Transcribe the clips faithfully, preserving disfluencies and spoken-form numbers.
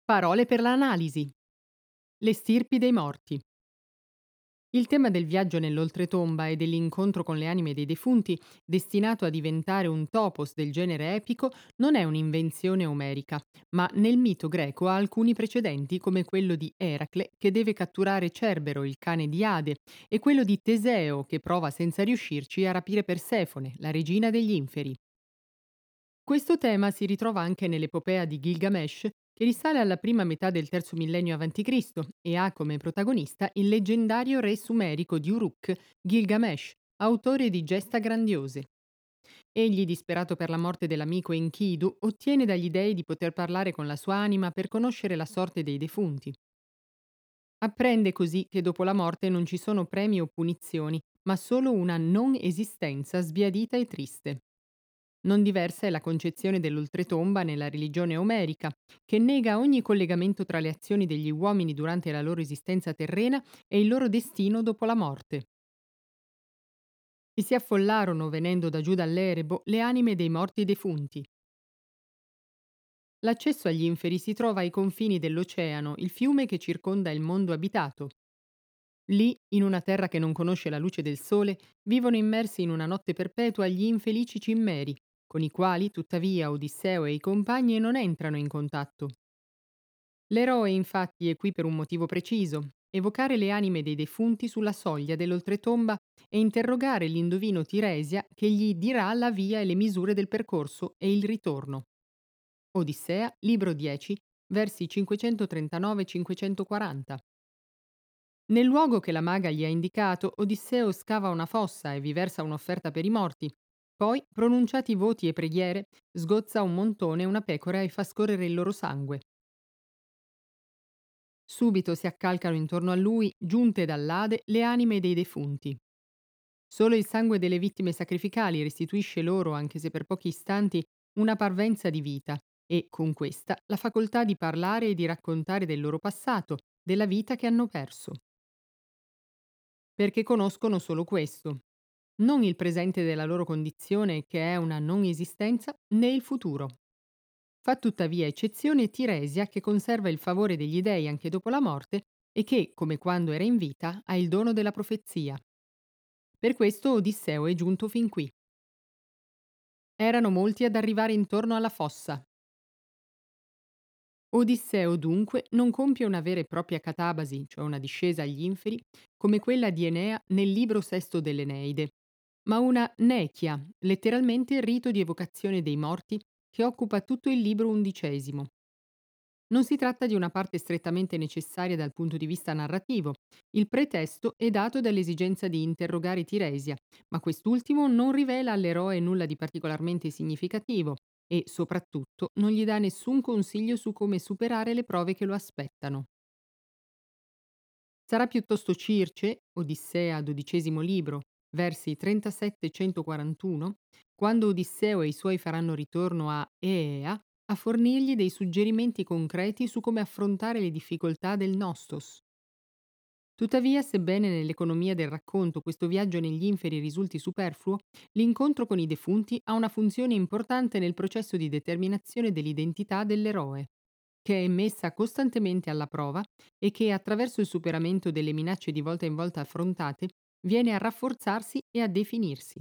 Parole per l'analisi. Le stirpi dei morti. Il tema del viaggio nell'oltretomba e dell'incontro con le anime dei defunti, destinato a diventare un topos del genere epico, non è un'invenzione omerica, ma nel mito greco ha alcuni precedenti come quello di Eracle che deve catturare Cerbero, il cane di Ade, e quello di Teseo che prova senza riuscirci a rapire Persefone, la regina degli inferi. Questo tema si ritrova anche nell'epopea di Gilgamesh, che risale alla prima metà del terzo millennio avanti Cristo e ha come protagonista il leggendario re sumerico di Uruk, Gilgamesh, autore di gesta grandiose. Egli, disperato per la morte dell'amico Enkidu, ottiene dagli dei di poter parlare con la sua anima per conoscere la sorte dei defunti. Apprende così che dopo la morte non ci sono premi o punizioni, ma solo una non esistenza sbiadita e triste. Non diversa è la concezione dell'oltretomba nella religione omerica, che nega ogni collegamento tra le azioni degli uomini durante la loro esistenza terrena e il loro destino dopo la morte. E si affollarono, venendo da giù dall'Erebo, le anime dei morti e defunti. L'accesso agli inferi si trova ai confini dell'oceano, il fiume che circonda il mondo abitato. Lì, in una terra che non conosce la luce del sole, vivono immersi in una notte perpetua gli infelici cimmeri, con i quali, tuttavia, Odisseo e i compagni non entrano in contatto. L'eroe, infatti, è qui per un motivo preciso: evocare le anime dei defunti sulla soglia dell'oltretomba e interrogare l'indovino Tiresia che gli dirà la via e le misure del percorso e il ritorno. Odissea, libro dieci, versi cinquecentotrentanove cinquecentoquaranta. Nel luogo che la maga gli ha indicato, Odisseo scava una fossa e vi versa un'offerta per i morti. Poi, pronunciati voti e preghiere, sgozza un montone e una pecora e fa scorrere il loro sangue. Subito si accalcano intorno a lui, giunte dall'Ade, le anime dei defunti. Solo il sangue delle vittime sacrificali restituisce loro, anche se per pochi istanti, una parvenza di vita e, con questa, la facoltà di parlare e di raccontare del loro passato, della vita che hanno perso. Perché conoscono solo questo, non il presente della loro condizione, che è una non esistenza, né il futuro. Fa tuttavia eccezione Tiresia, che conserva il favore degli dei anche dopo la morte e che, come quando era in vita, ha il dono della profezia. Per questo Odisseo è giunto fin qui. Erano molti ad arrivare intorno alla fossa. Odisseo dunque non compie una vera e propria catabasi, cioè una discesa agli inferi, come quella di Enea nel libro sesto dell'Eneide, ma una nechia, letteralmente rito di evocazione dei morti, che occupa tutto il libro undicesimo. Non si tratta di una parte strettamente necessaria dal punto di vista narrativo. Il pretesto è dato dall'esigenza di interrogare Tiresia, ma quest'ultimo non rivela all'eroe nulla di particolarmente significativo e, soprattutto, non gli dà nessun consiglio su come superare le prove che lo aspettano. Sarà piuttosto Circe, Odissea, dodicesimo libro, versi trentasette centoquarantuno, quando Odisseo e i suoi faranno ritorno a Eea, a fornirgli dei suggerimenti concreti su come affrontare le difficoltà del Nostos. Tuttavia, sebbene nell'economia del racconto questo viaggio negli inferi risulti superfluo, l'incontro con i defunti ha una funzione importante nel processo di determinazione dell'identità dell'eroe, che è messa costantemente alla prova e che, attraverso il superamento delle minacce di volta in volta affrontate, viene a rafforzarsi e a definirsi.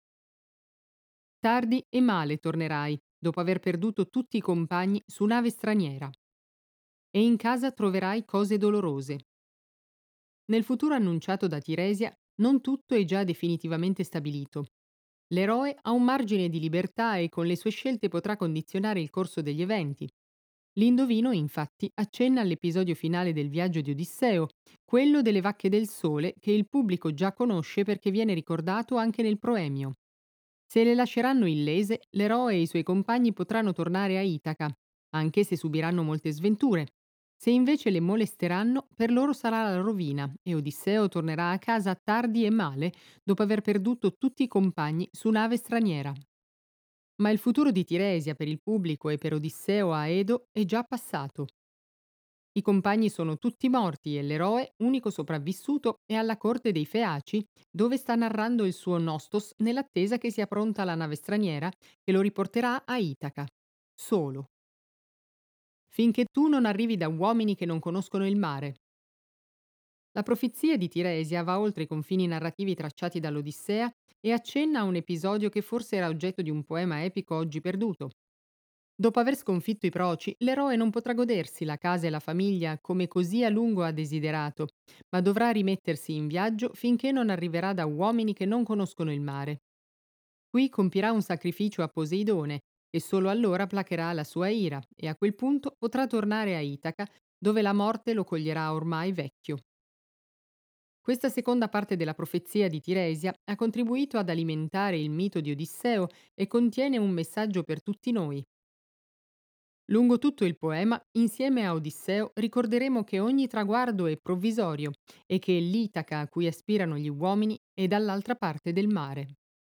Tardi e male tornerai, dopo aver perduto tutti i compagni su nave straniera, e in casa troverai cose dolorose. Nel futuro annunciato da Tiresia, non tutto è già definitivamente stabilito. L'eroe ha un margine di libertà e con le sue scelte potrà condizionare il corso degli eventi. L'indovino, infatti, accenna all'episodio finale del viaggio di Odisseo, quello delle vacche del sole, che il pubblico già conosce perché viene ricordato anche nel proemio. Se le lasceranno illese, l'eroe e i suoi compagni potranno tornare a Itaca, anche se subiranno molte sventure. Se invece le molesteranno, per loro sarà la rovina e Odisseo tornerà a casa tardi e male dopo aver perduto tutti i compagni su nave straniera. Ma il futuro di Tiresia per il pubblico e per Odisseo a Edo è già passato. I compagni sono tutti morti e l'eroe, unico sopravvissuto, è alla corte dei Feaci, dove sta narrando il suo Nostos nell'attesa che sia pronta la nave straniera che lo riporterà a Itaca. Solo. finché tu non arrivi da uomini che non conoscono il mare. La profezia di Tiresia va oltre i confini narrativi tracciati dall'Odissea e accenna a un episodio che forse era oggetto di un poema epico oggi perduto. Dopo aver sconfitto i proci, l'eroe non potrà godersi la casa e la famiglia come così a lungo ha desiderato, ma dovrà rimettersi in viaggio finché non arriverà da uomini che non conoscono il mare. Qui compirà un sacrificio a Poseidone e solo allora placherà la sua ira e a quel punto potrà tornare a Itaca, dove la morte lo coglierà ormai vecchio. Questa seconda parte della profezia di Tiresia ha contribuito ad alimentare il mito di Odisseo e contiene un messaggio per tutti noi. Lungo tutto il poema, insieme a Odisseo, ricorderemo che ogni traguardo è provvisorio e che l'Itaca a cui aspirano gli uomini è dall'altra parte del mare.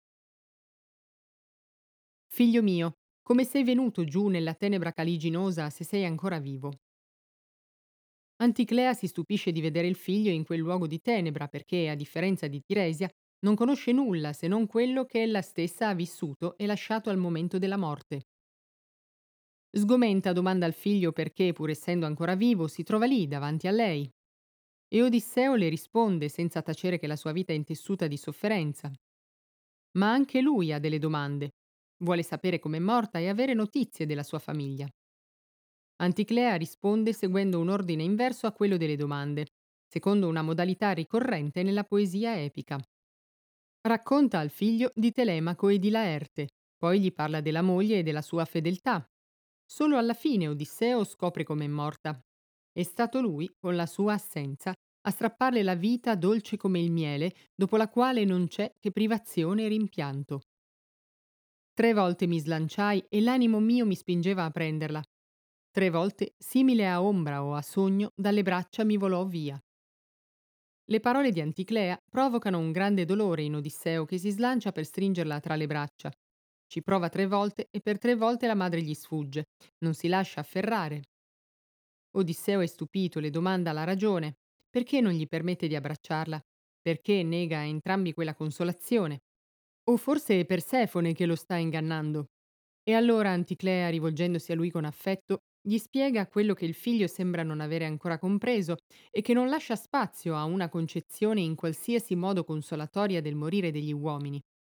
Figlio mio, come sei venuto giù nella tenebra caliginosa se sei ancora vivo? Anticlea si stupisce di vedere il figlio in quel luogo di tenebra perché, a differenza di Tiresia, non conosce nulla se non quello che ella stessa ha vissuto e lasciato al momento della morte. Sgomenta domanda al figlio perché, pur essendo ancora vivo, si trova lì davanti a lei. E Odisseo le risponde senza tacere che la sua vita è intessuta di sofferenza. Ma anche lui ha delle domande. Vuole sapere com'è morta e avere notizie della sua famiglia. Anticlea risponde seguendo un ordine inverso a quello delle domande, secondo una modalità ricorrente nella poesia epica. Racconta al figlio di Telemaco e di Laerte, poi gli parla della moglie e della sua fedeltà. Solo alla fine Odisseo scopre com'è morta. È stato lui, con la sua assenza, a strapparle la vita dolce come il miele, dopo la quale non c'è che privazione e rimpianto. Tre volte mi slanciai e l'animo mio mi spingeva a prenderla. Tre volte, simile a ombra o a sogno, dalle braccia mi volò via. Le parole di Anticlea provocano un grande dolore in Odisseo che si slancia per stringerla tra le braccia. Ci prova tre volte e per tre volte la madre gli sfugge. Non si lascia afferrare. Odisseo è stupito, le domanda la ragione. Perché non gli permette di abbracciarla? Perché nega a entrambi quella consolazione? O forse è Persefone che lo sta ingannando? E allora Anticlea, rivolgendosi a lui con affetto, gli spiega quello che il figlio sembra non avere ancora compreso e che non lascia spazio a una concezione in qualsiasi modo consolatoria del morire degli uomini.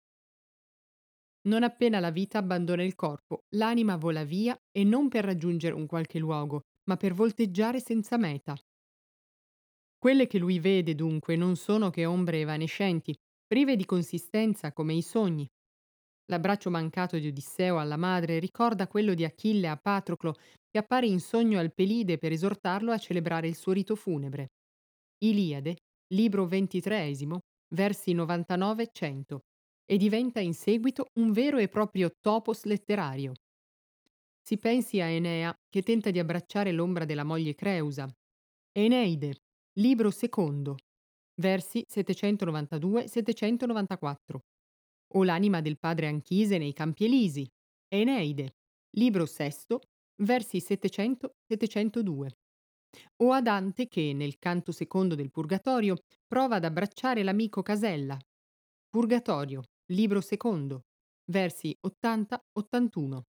Non appena la vita abbandona il corpo, l'anima vola via e non per raggiungere un qualche luogo, ma per volteggiare senza meta. Quelle che lui vede, dunque, non sono che ombre evanescenti, prive di consistenza come i sogni. L'abbraccio mancato di Odisseo alla madre ricorda quello di Achille a Patroclo, che appare in sogno al Pelide per esortarlo a celebrare il suo rito funebre. Iliade, libro ventitreesimo, versi novantanove cento, e diventa in seguito un vero e proprio topos letterario. Si pensi a Enea, che tenta di abbracciare l'ombra della moglie Creusa. Eneide, libro secondo, versi settecentonovantadue settecentonovantaquattro. O l'anima del padre Anchise nei Campi Elisi. Eneide, libro sesto, versi settecento settecentodue. O a Dante che, nel canto secondo del Purgatorio, prova ad abbracciare l'amico Casella. Purgatorio, libro secondo, versi ottanta ottantuno.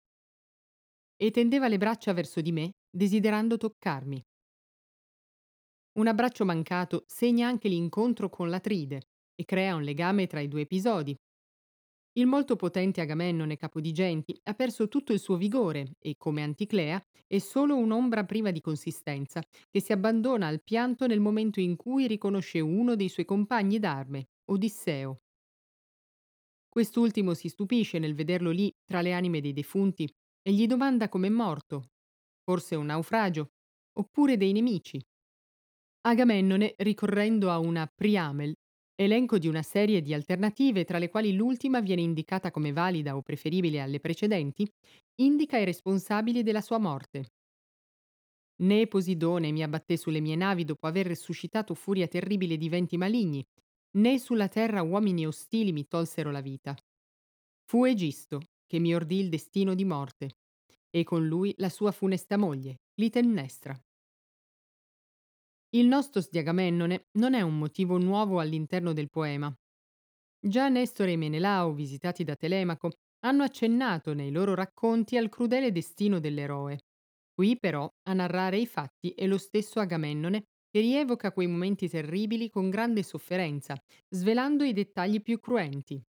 E tendeva le braccia verso di me, desiderando toccarmi. Un abbraccio mancato segna anche l'incontro con l'Atride e crea un legame tra i due episodi. Il molto potente Agamennone Capodigenti ha perso tutto il suo vigore e, come Anticlea, è solo un'ombra priva di consistenza, che si abbandona al pianto nel momento in cui riconosce uno dei suoi compagni d'arme, Odisseo. Quest'ultimo si stupisce nel vederlo lì tra le anime dei defunti e gli domanda com'è morto, forse un naufragio, oppure dei nemici. Agamennone, ricorrendo a una Priamel, elenco di una serie di alternative tra le quali l'ultima viene indicata come valida o preferibile alle precedenti, indica i responsabili della sua morte. Né Posidone mi abbatté sulle mie navi dopo aver resuscitato furia terribile di venti maligni, né sulla terra uomini ostili mi tolsero la vita. Fu Egisto che mi ordì il destino di morte, e con lui la sua funesta moglie, Clitennestra. Il nostos di Agamennone non è un motivo nuovo all'interno del poema. Già Nestore e Menelao, visitati da Telemaco, hanno accennato nei loro racconti al crudele destino dell'eroe. Qui però a narrare i fatti è lo stesso Agamennone che rievoca quei momenti terribili con grande sofferenza, svelando i dettagli più cruenti.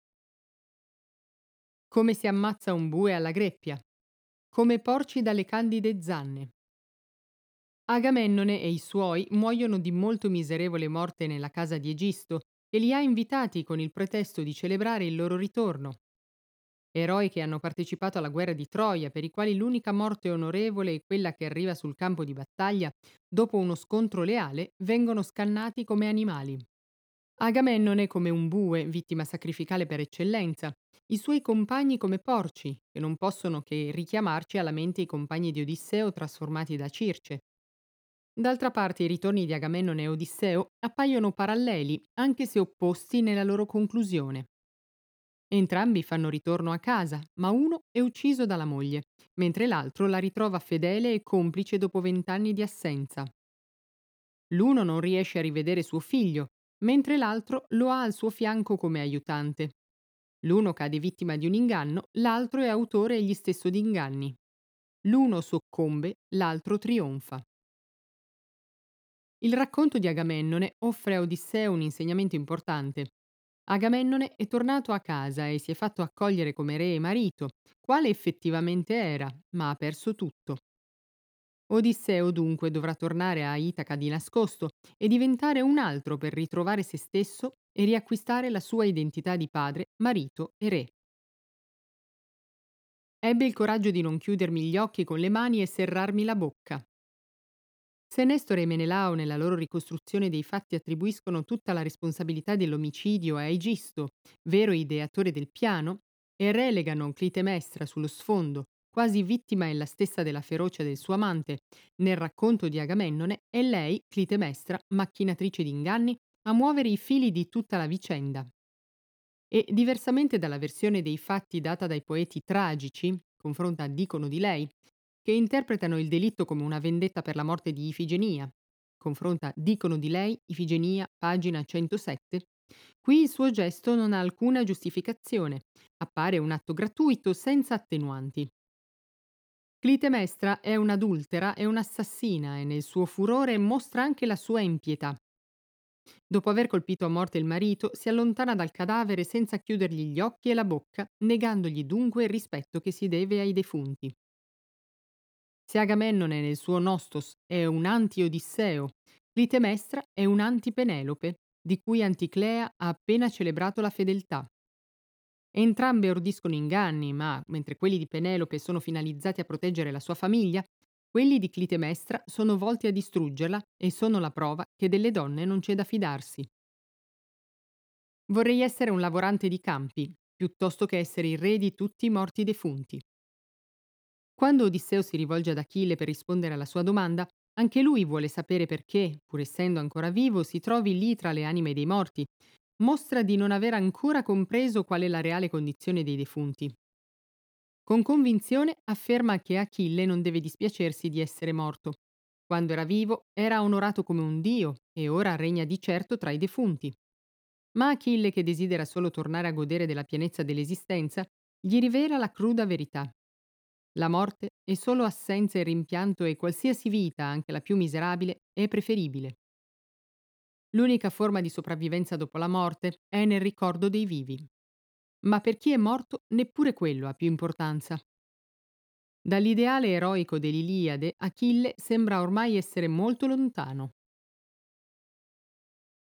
Come si ammazza un bue alla greppia, come porci dalle candide zanne. Agamennone e i suoi muoiono di molto miserevole morte nella casa di Egisto, che li ha invitati con il pretesto di celebrare il loro ritorno. Eroi che hanno partecipato alla guerra di Troia, per i quali l'unica morte onorevole è quella che arriva sul campo di battaglia dopo uno scontro leale, vengono scannati come animali. Agamennone come un bue, vittima sacrificale per eccellenza, i suoi compagni come porci, che non possono che richiamarci alla mente i compagni di Odisseo trasformati da Circe. D'altra parte i ritorni di Agamennone e Odisseo appaiono paralleli, anche se opposti nella loro conclusione. Entrambi fanno ritorno a casa, ma uno è ucciso dalla moglie, mentre l'altro la ritrova fedele e complice dopo vent'anni di assenza. L'uno non riesce a rivedere suo figlio, mentre l'altro lo ha al suo fianco come aiutante. L'uno cade vittima di un inganno, l'altro è autore egli stesso di inganni. L'uno soccombe, l'altro trionfa. Il racconto di Agamennone offre a Odisseo un insegnamento importante. Agamennone è tornato a casa e si è fatto accogliere come re e marito, quale effettivamente era, ma ha perso tutto. Odisseo dunque dovrà tornare a Itaca di nascosto e diventare un altro per ritrovare se stesso e riacquistare la sua identità di padre, marito e re. Ebbe il coraggio di non chiudermi gli occhi con le mani e serrarmi la bocca. Se Nestore e Menelao nella loro ricostruzione dei fatti attribuiscono tutta la responsabilità dell'omicidio a Egisto, vero ideatore del piano, e relegano Clitemnestra sullo sfondo, quasi vittima ella stessa della ferocia del suo amante, nel racconto di Agamennone è lei, Clitemnestra, macchinatrice di inganni, a muovere i fili di tutta la vicenda. E diversamente dalla versione dei fatti data dai poeti tragici, confronta dicono di lei, che interpretano il delitto come una vendetta per la morte di Ifigenia. Confronta Dicono di lei, Ifigenia, pagina centosette. Qui il suo gesto non ha alcuna giustificazione, appare un atto gratuito senza attenuanti. Clitemnestra è un'adultera e un'assassina e nel suo furore mostra anche la sua impietà. Dopo aver colpito a morte il marito, si allontana dal cadavere senza chiudergli gli occhi e la bocca, negandogli dunque il rispetto che si deve ai defunti. Se Agamennone nel suo Nostos è un anti-Odisseo, Clitemnestra è un anti-Penelope, di cui Anticlea ha appena celebrato la fedeltà. Entrambe ordiscono inganni, ma, mentre quelli di Penelope sono finalizzati a proteggere la sua famiglia, quelli di Clitemnestra sono volti a distruggerla e sono la prova che delle donne non c'è da fidarsi. Vorrei essere un lavorante di campi, piuttosto che essere il re di tutti i morti defunti. Quando Odisseo si rivolge ad Achille per rispondere alla sua domanda, anche lui vuole sapere perché, pur essendo ancora vivo, si trovi lì tra le anime dei morti. Mostra di non aver ancora compreso qual è la reale condizione dei defunti. Con convinzione afferma che Achille non deve dispiacersi di essere morto. Quando era vivo era onorato come un dio e ora regna di certo tra i defunti. Ma Achille, che desidera solo tornare a godere della pienezza dell'esistenza, gli rivela la cruda verità. La morte è solo assenza e rimpianto e qualsiasi vita, anche la più miserabile, è preferibile. L'unica forma di sopravvivenza dopo la morte è nel ricordo dei vivi. Ma per chi è morto neppure quello ha più importanza. Dall'ideale eroico dell'Iliade, Achille sembra ormai essere molto lontano.